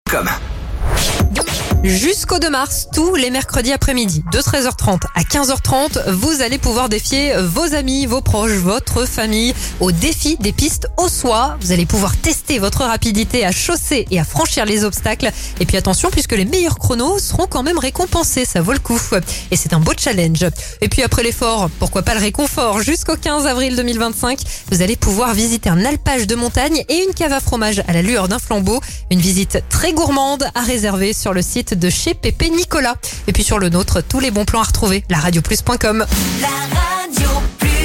Comme. Jusqu'au 2 mars, tous les mercredis après-midi, de 13h30 à 15h30, vous allez pouvoir défier vos amis, vos proches, votre famille au défi des pistes au soie. Vous allez pouvoir tester votre rapidité à chausser et à franchir les obstacles. Et puis attention, puisque les meilleurs chronos seront quand même récompensés, ça vaut le coup. Et c'est un beau challenge. Et puis après l'effort, pourquoi pas le réconfort? Jusqu'au 15 avril 2025, vous allez pouvoir visiter un alpage de montagne et une cave à fromage à la lueur d'un flambeau. Une visite très gourmande à réserver sur le site de chez Pépé Nicolas. Et puis sur le nôtre, tous les bons plans à retrouver, laradioplus.com. La Radio Plus.